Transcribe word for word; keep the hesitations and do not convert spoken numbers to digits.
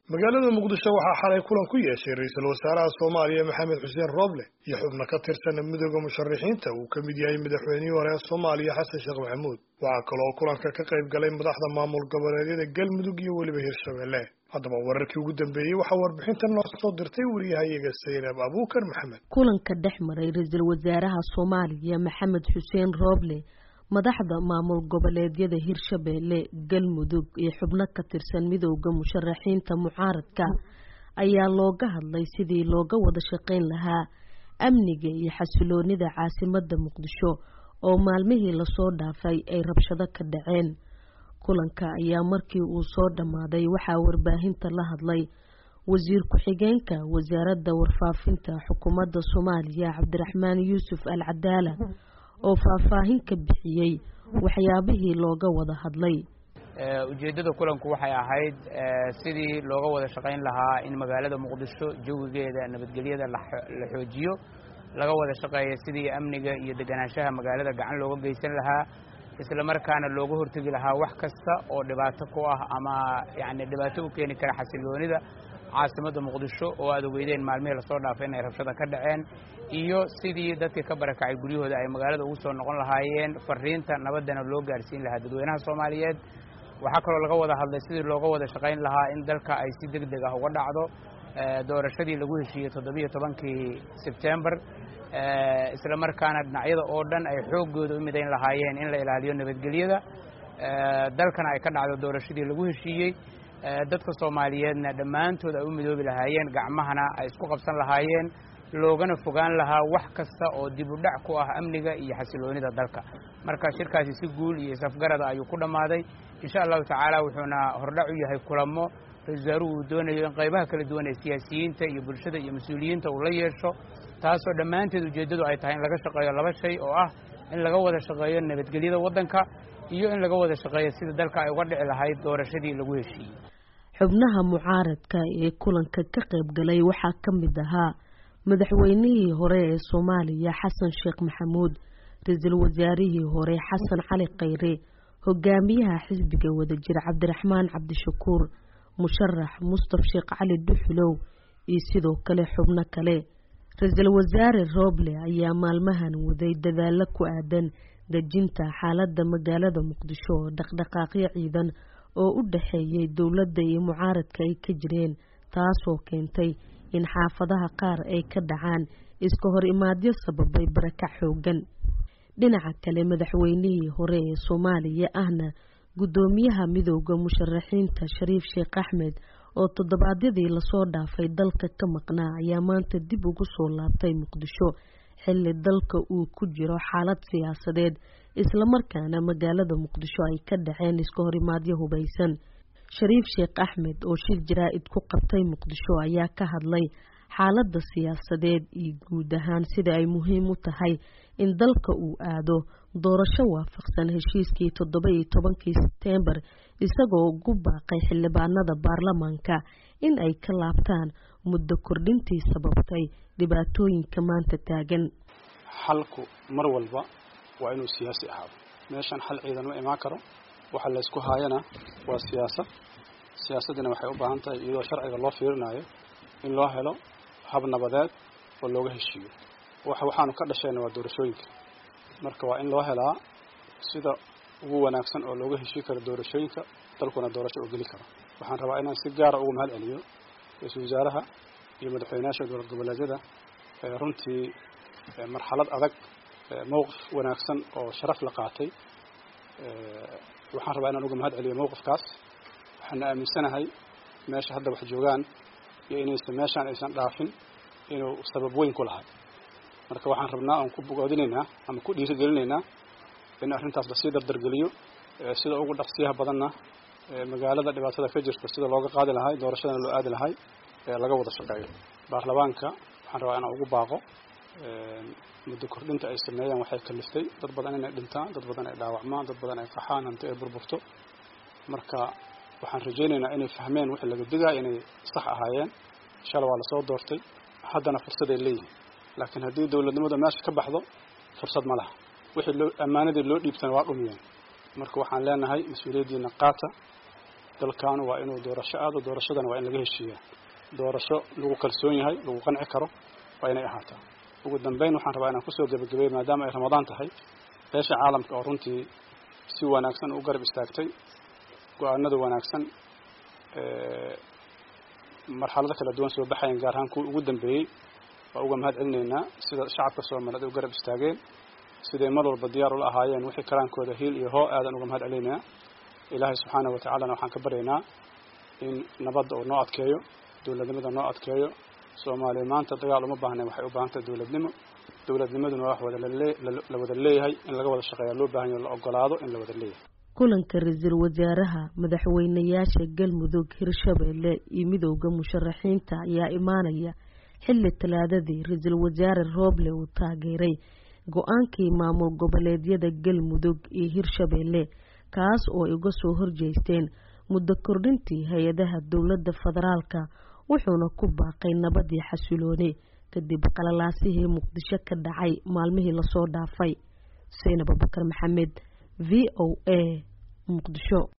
magaalada muqdisho waxaa xalay kulan ku yeeshay ra-iisul wasaaraha soomaaliya maxamed xuseen rooble iyo xubno ka tirsan midooda musharixiinta uu ka mid yahay madaxweynihii hore ee soomaaliya xasan sheekh maxamuud. waxaa kaloo kulanka ka qayb galay madaxda maamul goboleedyada galmudug iyo weliba hirshabelle. haddaba wararkii ugu dambeeyey waxaa warbixintan noo soo dirtay wariyahayaga saynab abuukar maxamed. kulanka dhex maray ra-iisul wasaaraha soomaaliya maxamed xuseen rooble, madaxda maamul goboleedyada hirshabelle, galmudug iyo xubno ka tirsan midowda musharaxiinta mucaaradka ayaa looga hadlay sidii looga wada shaqayn lahaa amniga iyo xasiloonida caasimadda muqdisho oo maalmihii lasoo dhaafay ay rabshado ka dhaceen. kulanka ayaa markii uu soo dhammaaday waxaa warbaahinta la hadlay wasiir ku-xigeenka wasaaradda warfaafinta xukuumadda soomaaliya cabdiraxmaan yuusuf al cadaala oo faahfaahin ka bixiyey waxyaabihii looga wada hadlay. ujeeddada kulanku waxay ahayd sidii looga wada shaqayn lahaa in magaalada muqdisho jawigeeda nabadgelyada la xoojiyo, laga wada shaqeeyo sidii amniga iyo deganaanshaha magaalada gacan looga geysan lahaa, isla markaana looga hortegi lahaa wax kasta oo dhibaato ku ah ama yacni dhibaato u keeni kara xasiloonida caasimadda muqdisho oo aad ogeydeen maalmihii lasoo dhaafay inay rabshada ka dhaceen, iyo sidii dadkii ka barakacay guryahooda ay magaalada ugu soo noqon lahaayeen, fariinta nabaddana loo gaarsiin lahaa dadweynaha Soomaaliyeed. waxaa kaloo laga wada hadlay sidii looga wada shaqayn lahaa in dalka ay si degdeg ah uga dhacdo doorashadii lagu heshiiyey toddobiyo tobankii Sebtembar, isla markaana dhinacyada oo dhan ay xoogooda u midayn lahaayeen in la ilaaliyo nabadgelyada dalkana ay ka dhacdo doorashadii lagu heshiiyey, dadka Soomaaliyeedna dhammaantood ay u midoobi lahaayeen, gacmahana ay isku qabsan lahaayeen, loogana fogaan lahaa wax kasta oo dib u dhac ku ah amniga iyo xasiloonida dalka. marka shirkaasi si guul iyo safgarada ayuu ku dhammaaday. insha allahu tacaala wuxuuna hordhac u yahay kulamo ra-iisul wasaaruhu uu doonayo in qaybaha kala duwan ee siyaasiyiinta iyo bulshada iyo mas-uuliyiinta uu la yeesho, taasoo dhammaanteed ujeeddadu ay tahay in laga shaqeeyo laba shay oo ah in laga wada shaqeeyo nabadgelyada waddanka iyo in laga wada shaqeeyo sida dalka ay uga dhici lahayd doorashadii lagu heshiiyey. xubnaha mucaaradka ee kulanka ka qayb galay waxaa ka mid ahaa madaxweynihii hore ee Soomaaliya xasan sheekh maxamuud, ra-iisul wasaarihii hore xasan cali khayre, hogaamiyaha xisbiga wadajir cabdiraxmaan cabdishakuur, musharax mustaf sheekh cali duxulow iyo sidoo kale xubno kale. ra-iisul wasaare Rooble ayaa maalmahan waday dadaalo ku aadan dejinta xaaladda magaalada muqdisho oo dhaqdhaqaaqyo ciidan oo u dhaxeeyay dowladda iyo mucaaradka ay ka jireen, taasoo keentay in xaafadaha qaar ay ka dhacaan iska hor imaadyo sababay barakac xoogan. dhinaca kale madaxweynihii hore ee Soomaaliya ahna gudoomiyaha midowda musharaxiinta Shariif Sheekh Axmed oo toddobaadyadii lasoo dhaafay dalka ka maqnaa ayaa maanta dib ugu soo laabtay muqdisho xilli dalka uu ku jiro xaalad siyaasadeed, isla markaana magaalada muqdisho ay ka dhaceen iska hor imaadyo hubaysan. Shariif Sheekh Axmed oo shir jaraa'id ku qabtay muqdisho ayaa ka hadlay xaaladda siyaasadeed iyo guud ahaan sida ay muhiim u tahay in dalka uu aado doorasho waafaqsan heshiiskii toddoba iyo tobankii Sebtembar, isagoo ugu baaqay xildhibaanada baarlamaanka in ay ka laabtaan muddo kordhintii sababtay dhibaatooyinka maanta taagan. xalku mar walba waa inuu siyaasi ahaado. meeshan xal ciidan ma imaan karo, waxa la isku haayana waa siyaasad. siyaasadina waxay u baahan tahay iyadoo sharciga loo fiirinayo in loo helo hab nabadeed oo looga heshiiyo. waxa waxaanu ka dhashayna waa doorashooyinka, marka waa in loo helaa sida ugu wanaagsan oo looga heshii karo doorashooyinka, dalkuna doorasho oo geli karo. waxaan rabaa inaan si gaar ah ugu mahad celiyo ra-iisul wasaaraha iyo madaxweynayaasha dowlad goboleedyada runtii marxalad adag mowqif wanaagsan oo sharaf la qaatay. waxaan rabaa inaan uga mahad celiyo mowqifkaas. waxaan aaminsanahay meesha hadda wax joogaan iyo inaysan meeshaan aysan dhaafin inuu sabab weyn ku lahay. marka waxaan rabnaa aan ku bogaadinaynaa ama ku dhiirigelinaynaa in arrintaas lasii dardargeliyo, sida ugu dhaqsiyaha badanna magaalada dhibaatada ka jirta sida looga qaadi lahay, doorashadana loo aadi lahay laga wada shaqeeyo. baarlamaanka waxaan rabaa inaan ugu baaqo muddo kordhinta ay sameeyaan waxay kaliftay dad badan inay dhintaan, dad badan ay dhaawacmaan, dad badan ay qaxaan, hanti ay burburto. marka waxaan rajaynaynaa inay fahmeen wixii laga digaayo inay sax ahaayeen. shalay waa lasoo doortay, haddana fursad ay leeyihiin, laakiin haddii dowladnimada meesha ka baxdo fursad ma laha. wixii loo ammaanadii loo dhiibtana waa dhumiyeen. marka waxaan leenahay mas-uuliyaddiina qaata, dalkan waa inuu doorasho aado doorashadana waa in laga heshiiyaa doorasho lagu kalsoon yahay lagu qanci karo waa inay ahaataa ugu dambeyn waxaan rabaa inaan kusoo gabagabeeyo maadaama ay ramadaan tahay beesha caalamka oo runtii si wanaagsan u garab istaagtay go'aanada wanaagsan ee marxalada kala duwan soo baxayeen gaar ahaan kuwa ugu dambeeyay waa uga mahad celinaynaa sida shacabka Soomaaliyeed u garab istaageen sidee mar walba diyaar u ahaayeen wixii karaankooda hiil iyo hoo aadan uga mahad celinaynaa ilaahay subxaanahu wa ta'ala waxaan ka baryaynaa in nabadda uu noo adkeeyo dawladnimada noo adkeeyo Soomaaliya maanta dagaal uma baahna waxay u baahan tahay dawladnimo dawladnimaduna wax wada la wada leeyahay in laga wada shaqeeyo loo baahan yahay la ogolaado in la wada leeyahay kulanka ra'iisul wasaaraha madaxweynayaasha Galmudug Hirshabelle iyo midowga musharaxiinta ayaa imaanaya xilli talaadadii ra'iisul wasaare Roble uu taageeray go'aankii maamul goboleedyada Galmudug iyo Hirshabelle kaas oo ay uga soo horjeesteen muddo kordhintii hay'adaha dawladda federaalka wuxuuna ku baaqay nabad iyo xasilooni kadib qalalaasihii Muqdisho ka dhacay maalmihii la soo dhaafay. Zainab Abubakar Maxamed V O A Muqdisho.